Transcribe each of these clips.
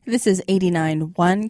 This is 89.1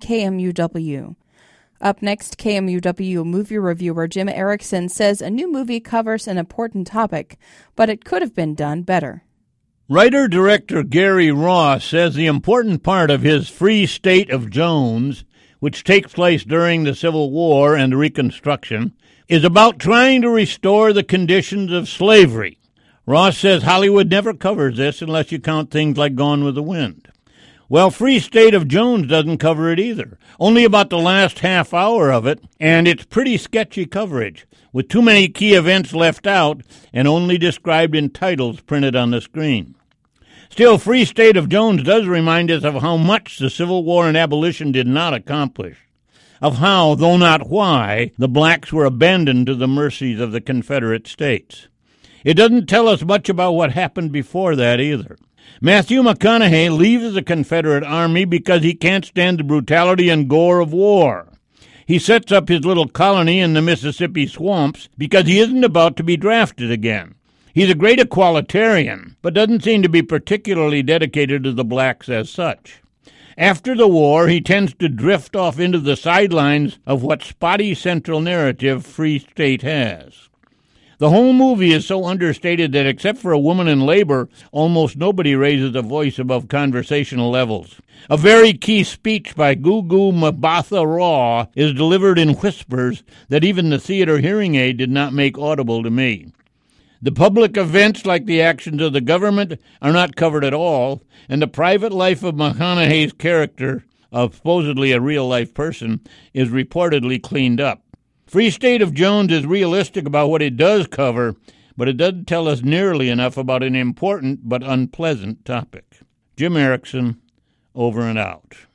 KMUW. Up next, KMUW movie reviewer Jim Erickson says a new movie covers an important topic, but it could have been done better. Writer-director Gary Ross says the important part of his Free State of Jones, which takes place during the Civil War and Reconstruction, is about trying to restore the conditions of slavery. Ross says Hollywood never covers this unless you count things like Gone with the Wind. Well, Free State of Jones doesn't cover it either. Only about the last half hour of it, and it's pretty sketchy coverage, with too many key events left out and only described in titles printed on the screen. Still, Free State of Jones does remind us of how much the Civil War and abolition did not accomplish, of how, though not why, the blacks were abandoned to the mercies of the Confederate States. It doesn't tell us much about what happened before that either. Matthew McConaughey leaves the Confederate Army because he can't stand the brutality and gore of war. He sets up his little colony in the Mississippi swamps because he isn't about to be drafted again. He's a great equalitarian, but doesn't seem to be particularly dedicated to the blacks as such. After the war, he tends to drift off into the sidelines of what spotty central narrative Free State has. The whole movie is so understated that except for a woman in labor, almost nobody raises a voice above conversational levels. A very key speech by Gugu Mbatha Raw is delivered in whispers that even the theater hearing aid did not make audible to me. The public events, like the actions of the government, are not covered at all, and the private life of McConaughey's character, supposedly a real-life person, is reportedly cleaned up. Free State of Jones is realistic about what it does cover, but it doesn't tell us nearly enough about an important but unpleasant topic. Jim Erickson, over and out.